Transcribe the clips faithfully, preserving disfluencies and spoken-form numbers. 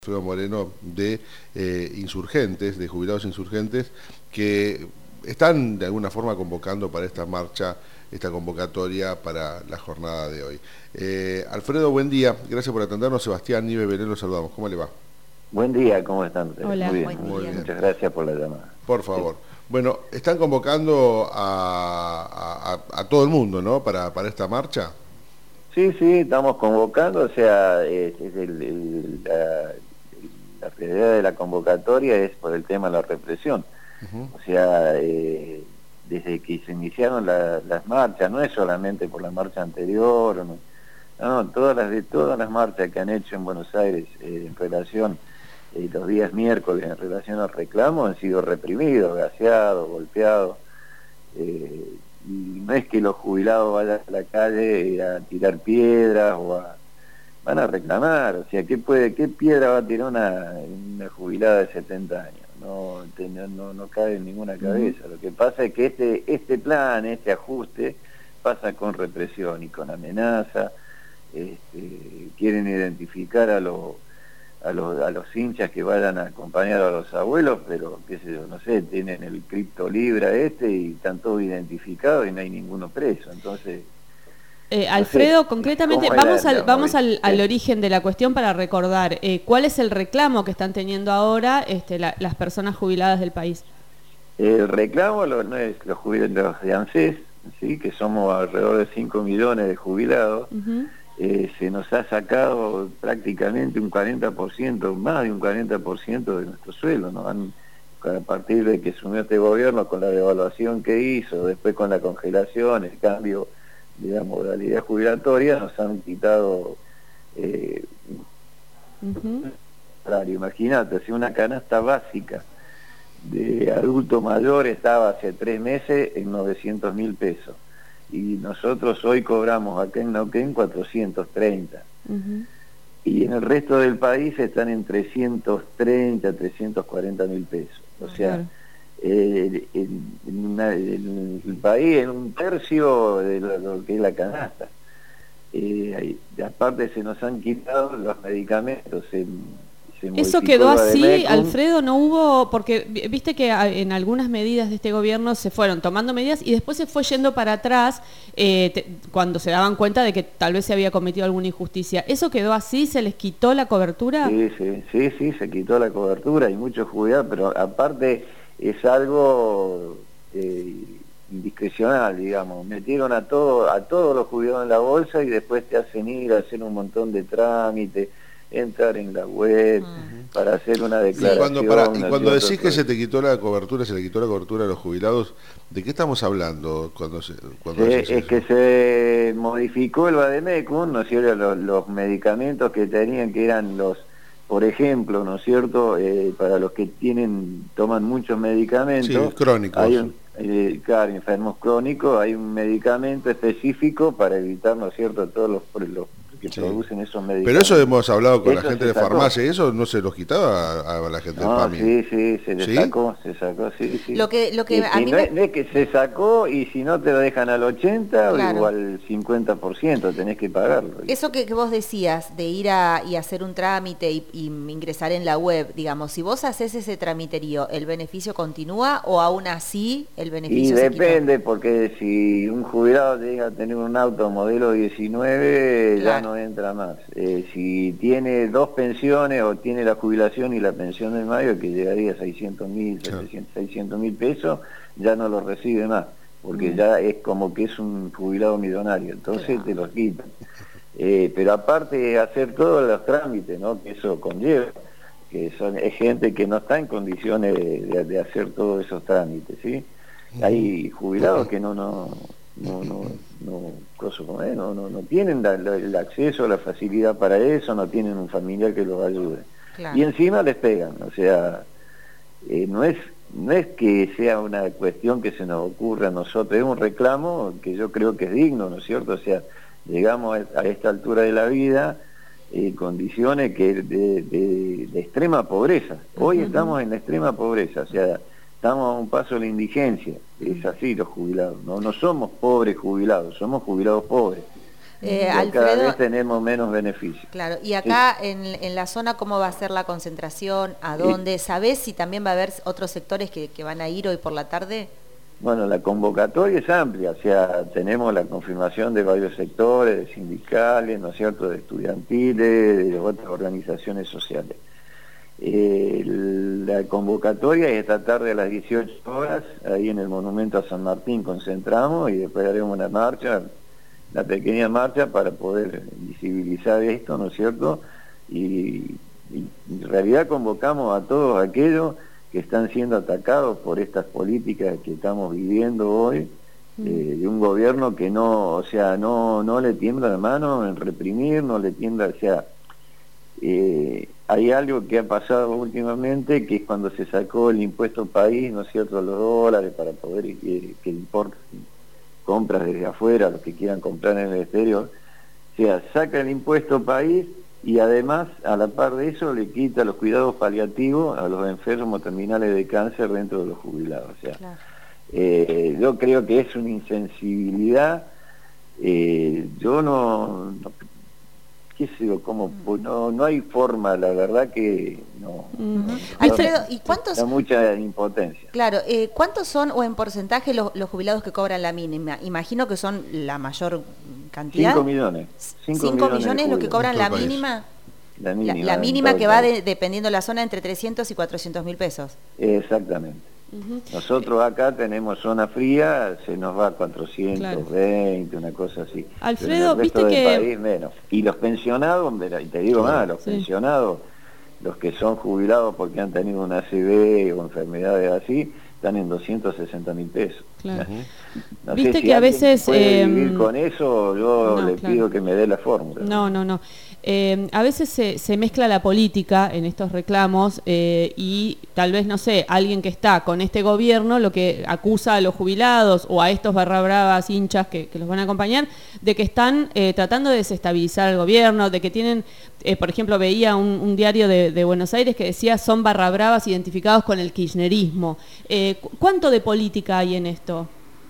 Alfredo Moreno de eh, insurgentes, de jubilados insurgentes, que están de alguna forma convocando para esta marcha, esta convocatoria para la jornada de hoy. Eh, Alfredo, buen día, gracias por atendernos. Sebastián Nive Belén, los saludamos. ¿Cómo le va? Buen día, ¿cómo están ustedes? Hola, muy bien, buen muy día. bien. Muchas gracias por la llamada. Por favor. Sí. Bueno, están convocando a, a, a todo el mundo, ¿no? Para, para esta marcha. Sí, sí, estamos convocando, o sea, es, es el, el, la, la realidad de la convocatoria es por el tema de la represión. Uh-huh. O sea, eh, desde que se iniciaron la, las marchas, no es solamente por la marcha anterior, no, no todas las de todas las marchas que han hecho en Buenos Aires eh, en relación, eh, los días miércoles en relación al reclamo han sido reprimidos, gaseados, golpeados. Eh, y no es que los jubilados vayan a la calle a tirar piedras o a... van a reclamar, o sea, ¿qué puede, qué piedra va a tirar una, una jubilada de setenta años? No, no, no cabe en ninguna cabeza. Uh-huh. Lo que pasa es que este, este plan, este ajuste, pasa con represión y con amenaza. Este, quieren identificar a los a los a los hinchas que vayan a acompañar a los abuelos, pero qué sé yo, no sé, tienen el criptolibra este y están todos identificados y no hay ninguno preso, entonces... Eh, Alfredo, no sé, concretamente, vamos, al, vamos al, al origen de la cuestión para recordar eh, cuál es el reclamo que están teniendo ahora este, la, las personas jubiladas del país. El reclamo lo, no es los jubilados de ANSES, ¿sí? Que somos alrededor de cinco millones de jubilados. Uh-huh. Eh, se nos ha sacado prácticamente un cuarenta por ciento, más de un cuarenta por ciento de nuestro sueldo, ¿no? Han, a partir de que asumió este gobierno, con la devaluación que hizo, después con la congelación, el cambio de la modalidad jubilatoria, nos han quitado eh, uh-huh. salario. Imagínate, si una canasta básica de adulto mayor estaba hace tres meses en novecientos mil pesos. Y nosotros hoy cobramos acá en Neuquén cuatrocientos treinta. Uh-huh. Y en el resto del país están en trescientos treinta, trescientos cuarenta mil pesos. O sea, claro. eh, en, en, una, en el país en un tercio de lo, lo que es la canasta. Eh, y aparte se nos han quitado los medicamentos. En, Eso quedó así, Alfredo, no hubo, porque viste que en algunas medidas de este gobierno se fueron tomando medidas y después se fue yendo para atrás eh, te, cuando se daban cuenta de que tal vez se había cometido alguna injusticia. ¿Eso quedó así? ¿Se les quitó la cobertura? Sí, sí, sí, sí, se quitó la cobertura, hay muchos jubilados, pero aparte es algo eh, indiscrecional, digamos. Metieron a, todo, a todos los jubilados en la bolsa y después te hacen ir a hacer un montón de trámites, entrar en la web, uh-huh. para hacer una declaración. Y cuando, para, y cuando decís que se te quitó la cobertura, se le quitó la cobertura a los jubilados, ¿de qué estamos hablando? Cuando se, cuando se, es eso? Que se modificó el Vademecum, ¿no es cierto? Los, los medicamentos que tenían, que eran los, por ejemplo, ¿no es cierto? Eh, para los que tienen, toman muchos medicamentos. Sí, crónicos. Hay un, eh, claro, enfermos crónicos, hay un medicamento específico para evitar, ¿no es cierto?, todos los, los que sí. producen esos medicamentos. Pero eso hemos hablado con eso la gente de farmacia, ¿eso no se los quitaba a, a la gente no, del PAMI? Sí, sí, se le ¿Sí? sacó, se sacó, sí, sí. Lo que, lo que y, a y mí no, me... es, no es que se sacó y si no te lo dejan al ochenta claro. o al cincuenta por ciento, tenés que pagarlo. Eso que, que vos decías, de ir a y hacer un trámite y, y ingresar en la web, digamos, si vos haces ese tramiterío, ¿el beneficio continúa o aún así el beneficio y se depende, quita? Porque si un jubilado llega a tener un auto modelo diecinueve, claro. ya no entra más. Eh, si tiene dos pensiones o tiene la jubilación y la pensión del mayo, que llegaría a seiscientos mil, seiscientos mil pesos, ya no lo recibe más, porque mm. ya es como que es un jubilado millonario, entonces claro. te los quitan. Eh, pero aparte de hacer todos los trámites, ¿no?, que eso conlleva, que son, es gente que no está en condiciones de, de, de hacer todos esos trámites, ¿sí? Mm. Hay jubilados que no... no no no no no, no, no tienen la, la, el acceso, la facilidad para eso, no tienen un familiar que los ayude. Claro. Y encima les pegan, o sea, eh, no es no es que sea una cuestión que se nos ocurra a nosotros, es un reclamo que yo creo que es digno, ¿no es cierto? O sea, llegamos a esta altura de la vida en eh, condiciones que de, de, de extrema pobreza. Hoy uh-huh. estamos en la extrema pobreza, o sea, estamos a un paso de la indigencia, es así los jubilados, no no somos pobres jubilados, somos jubilados pobres. Eh, Alfredo, cada vez tenemos menos beneficios. Claro, y acá sí. en, en la zona, ¿cómo va a ser la concentración? ¿A dónde? Sí. ¿Sabés si también va a haber otros sectores que, que van a ir hoy por la tarde? Bueno, la convocatoria es amplia, o sea, tenemos la confirmación de varios sectores, de sindicales, ¿no es cierto?, de estudiantiles, de otras organizaciones sociales. Eh, la convocatoria es esta tarde a las dieciocho horas, ahí en el Monumento a San Martín concentramos y después haremos una marcha, una pequeña marcha para poder visibilizar esto, ¿no es cierto? Y, y en realidad convocamos a todos aquellos que están siendo atacados por estas políticas que estamos viviendo hoy, mm. eh, de un gobierno que no, o sea, no, no le tiembla la mano en reprimir, no le tiembla, o sea, eh, hay algo que ha pasado últimamente, que es cuando se sacó el impuesto país, ¿no es cierto?, los dólares para poder que, que importen compras desde afuera, los que quieran comprar en el exterior, o sea, saca el impuesto país y además, a la par de eso, le quita los cuidados paliativos a los enfermos terminales de cáncer dentro de los jubilados. O sea, claro. eh, yo creo que es una insensibilidad, eh, yo no, no qué sé yo, como, no, no hay forma, la verdad que no. Uh-huh. no Alfredo, ¿y cuántos? Da mucha impotencia. Claro, eh, ¿cuántos son o en porcentaje los, los jubilados que cobran la mínima? Imagino que son la mayor cantidad. Cinco millones. Cinco, cinco millones, millones los que cobran la mínima. La mínima, la, la mínima que va de, dependiendo de la zona entre trescientos y cuatrocientos mil pesos. Exactamente. Uh-huh. Nosotros acá tenemos zona fría, se nos va a cuatrocientos veinte, claro. Una cosa así. Alfredo, viste que... País, menos. Y los pensionados, y te digo más, los sí. pensionados, los que son jubilados porque han tenido una A C V o enfermedades así, están en doscientos sesenta mil pesos. Claro. No viste sé si que a veces... puede eh, vivir con eso, yo no, le claro. pido que me dé la fórmula. No, no, no. Eh, a veces se, se mezcla la política en estos reclamos eh, y tal vez, no sé, alguien que está con este gobierno lo que acusa a los jubilados o a estos barra bravas hinchas que, que los van a acompañar de que están eh, tratando de desestabilizar al gobierno, de que tienen, eh, por ejemplo, veía un, un diario de, de Buenos Aires que decía son barra bravas identificados con el kirchnerismo. Eh, ¿Cuánto de política hay en esto?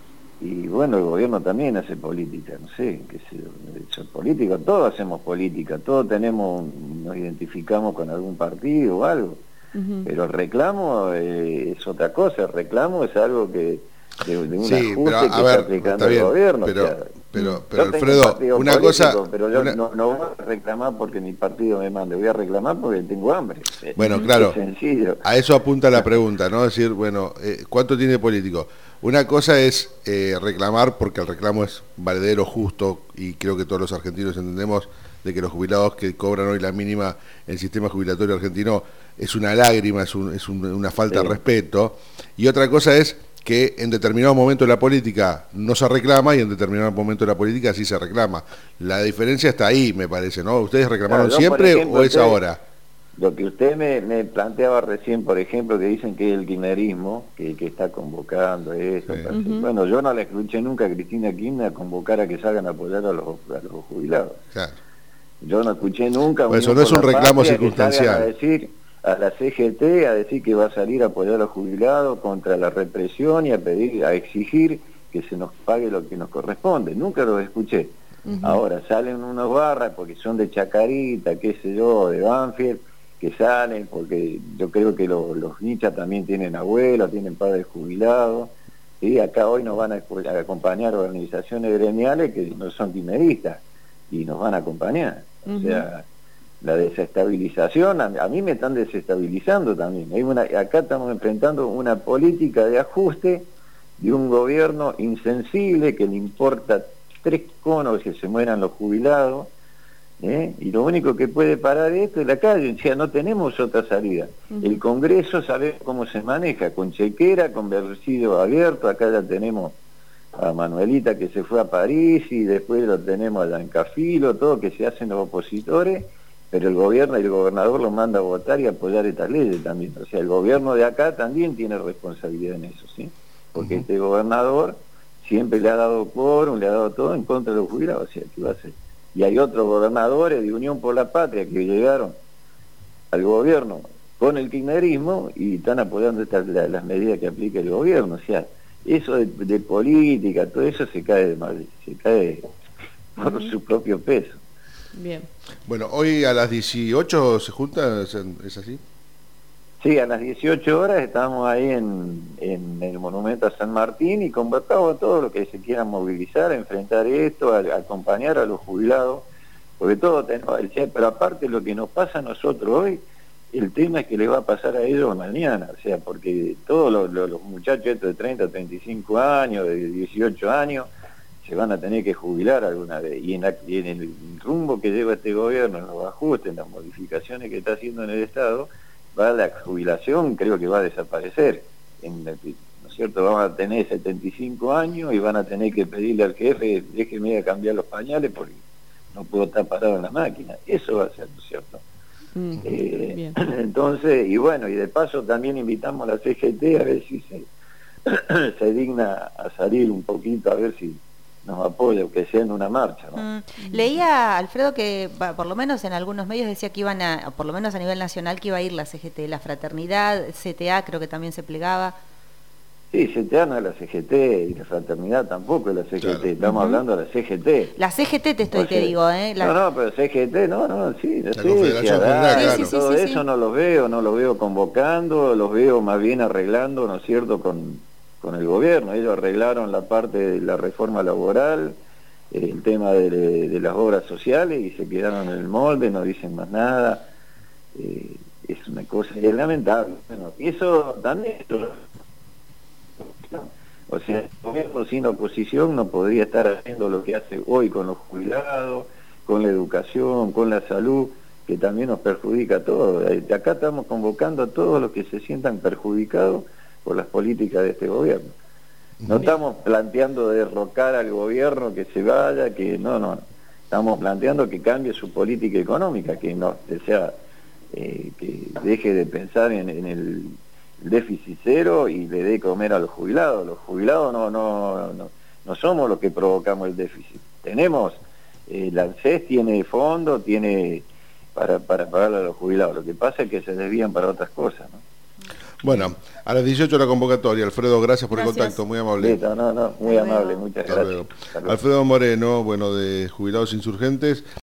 Y bueno, el gobierno también hace política, no sé, qué sé yo, política, todos hacemos política, todos tenemos, nos identificamos con algún partido o algo, uh-huh. pero el reclamo eh, es otra cosa, el reclamo es algo que, de, de un sí, ajuste pero, que a ver, está aplicando está bien, el gobierno. Pero, o sea, pero, pero Alfredo, un una político, cosa... Pero yo una... no, no voy a reclamar porque mi partido me mande, voy a reclamar porque tengo hambre. Bueno, es claro, sencillo. A eso apunta la pregunta, ¿no? Es decir, bueno, eh, ¿cuánto tiene político? Una cosa es eh, reclamar, porque el reclamo es valedero, justo, y creo que todos los argentinos entendemos de que los jubilados que cobran hoy la mínima en el sistema jubilatorio argentino es una lágrima, es, un, es un, una falta sí. de respeto. Y otra cosa es que en determinado momento de la política no se reclama y en determinado momento de la política sí se reclama. La diferencia está ahí, me parece, ¿no? ¿Ustedes reclamaron claro, siempre ejemplo, o es usted, ahora? Lo que usted me, me planteaba recién, por ejemplo, que dicen que es el kirchnerismo, que, que está convocando eso. Sí. Uh-huh. Bueno, yo no la escuché nunca a Cristina Kirchner convocar a que salgan a apoyar a los, a los jubilados. Claro. Yo no escuché nunca... Pues eso no es un reclamo circunstancial. A decir a la C G T a decir que va a salir a apoyar a los jubilados contra la represión y a pedir, a exigir que se nos pague lo que nos corresponde. Nunca lo escuché. Uh-huh. Ahora salen unos barras porque son de Chacarita, qué sé yo, de Banfield, que salen porque yo creo que lo, los hinchas también tienen abuelos, tienen padres jubilados, y acá hoy nos van a, a acompañar organizaciones gremiales que no son kirchneristas y nos van a acompañar. Uh-huh. O sea, la desestabilización, a, a mí me están desestabilizando también. Hay una, acá estamos enfrentando una política de ajuste de un gobierno insensible que le importa tres conos que se mueran los jubilados, ¿eh? Y lo único que puede parar esto es la calle, o sea, no tenemos otra salida. Uh-huh. El Congreso sabe cómo se maneja, con chequera, con bolsillo abierto, acá ya tenemos a Manuelita que se fue a París y después lo tenemos a Yancafilo, todo que se hacen los opositores, pero el gobierno y el gobernador lo manda a votar y a apoyar estas leyes también. O sea, el gobierno de acá también tiene responsabilidad en eso, ¿sí? Porque uh-huh. este gobernador siempre le ha dado quórum, le ha dado todo en contra de los jubilados, o sea, ¿qué va a hacer? Y hay otros gobernadores de Unión por la Patria que llegaron al gobierno con el kirchnerismo y están apoyando estas, las, las medidas que aplica el gobierno. O sea, eso de, de política, todo eso se cae de mal, se cae por uh-huh. su propio peso. Bien. Bueno, hoy a las dieciocho se junta, ¿es así? Sí, a las dieciocho horas estamos ahí en, en el Monumento a San Martín y convocamos a todos los que se quieran movilizar, a enfrentar esto, a, a acompañar a los jubilados, porque todo tenemos, pero aparte lo que nos pasa a nosotros hoy, el tema es que le va a pasar a ellos mañana, o sea, porque todos los, los, los muchachos estos de treinta, treinta y cinco años, de dieciocho años, se van a tener que jubilar alguna vez, y en, la, y en el rumbo que lleva este gobierno, en los ajustes, en las modificaciones que está haciendo en el Estado, va la jubilación, creo que va a desaparecer, en, ¿no es cierto? Vamos a tener setenta y cinco años y van a tener que pedirle al jefe, déjeme cambiar los pañales porque no puedo estar parado en la máquina, eso va a ser, ¿no es cierto? Mm, eh, entonces, y bueno, y de paso también invitamos a la C G T a ver si se, se digna a salir un poquito, a ver si nos apoya, que sea en una marcha, ¿no? Mm. Leía, Alfredo, que por lo menos en algunos medios decía que iban a, por lo menos a nivel nacional, que iba a ir la C G T, la Fraternidad, C T A creo que también se plegaba. Sí, C T A no es la C G T y la Fraternidad tampoco es la C G T, claro. Estamos uh-huh. hablando de la C G T. La C G T te estoy, o sea, te digo, ¿eh? La... No, no, pero C G T, no, no, sí, la sí, Confederación General, claro. Sí, sí, todo sí, eso sí. No lo veo, no lo veo convocando, los veo más bien arreglando, ¿no es cierto?, con, con el gobierno. Ellos arreglaron la parte de la reforma laboral, el tema de, de las obras sociales y se quedaron en el molde, no dicen más nada. Eh, es una cosa, es lamentable. Bueno, y eso también... O sea, el gobierno sin oposición no podría estar haciendo lo que hace hoy con los jubilados, con la educación, con la salud, que también nos perjudica a todos. De acá estamos convocando a todos los que se sientan perjudicados por las políticas de este gobierno. No estamos planteando derrocar al gobierno, que se vaya, que no, no. Estamos planteando que cambie su política económica, que no, o sea, eh, que deje de pensar en, en el déficit cero y le dé comer a los jubilados. Los jubilados no no no, no somos los que provocamos el déficit. Tenemos, eh, la ANSES tiene fondo, tiene para, para pagarle a los jubilados. Lo que pasa es que se desvían para otras cosas, ¿no? Bueno, a las dieciocho la convocatoria. Alfredo, gracias por gracias. el contacto, muy amable. Listo, no, no, muy amable, muchas gracias. Alfredo Moreno, bueno, de Jubilados Insurgentes.